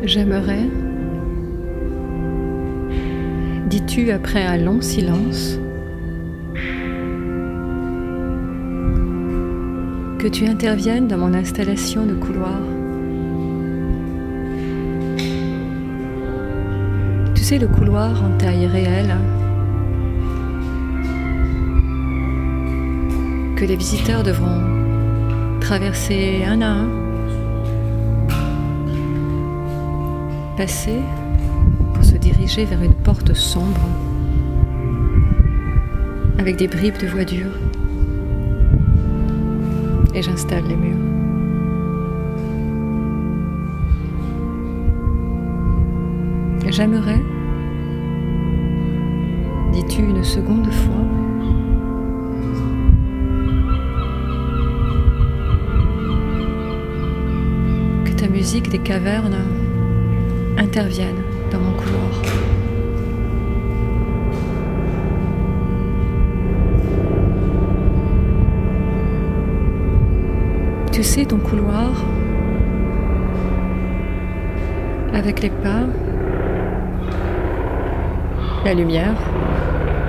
J'aimerais, dis-tu après un long silence, que tu interviennes dans mon installation de couloir. Tu sais, le couloir en taille réelle que les visiteurs devront traverser un à un, passer pour se diriger vers une porte sombre avec des bribes de voies dures. Et j'installe les murs. J'aimerais, dis-tu une seconde fois, que ta musique des cavernes intervienne dans mon couloir. Tu sais, ton couloir, avec les pas, la lumière,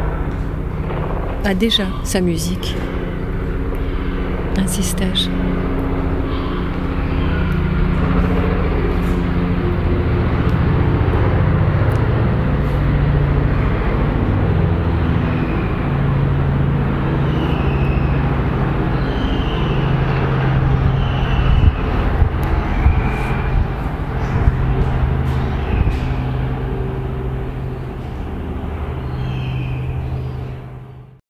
a déjà sa musique. Insistais-je.